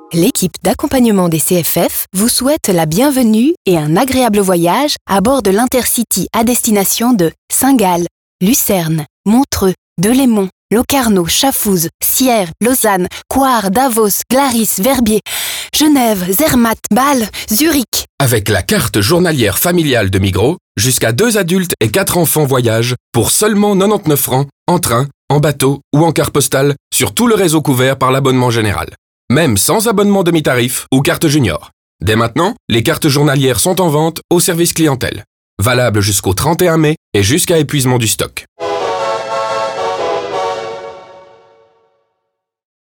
L'équipe d'accompagnement des CFF vous souhaite la bienvenue et un agréable voyage à bord de l'Intercity à destination de Saint-Gall, Lucerne, Montreux, Delémont, Locarno, Chafouz, Sierre, Lausanne, Coire, Davos, Glaris, Verbier, Genève, Zermatt, Bâle, Zurich. Avec la carte journalière familiale de Migros, jusqu'à 2 adultes et 4 enfants voyagent pour seulement 99 francs en train, en bateau ou en carte postale sur tout le réseau couvert par l'abonnement général. Même sans abonnement demi-tarif ou carte junior. Dès maintenant, les cartes journalières sont en vente au service clientèle. Valable jusqu'au 31 mai et jusqu'à épuisement du stock.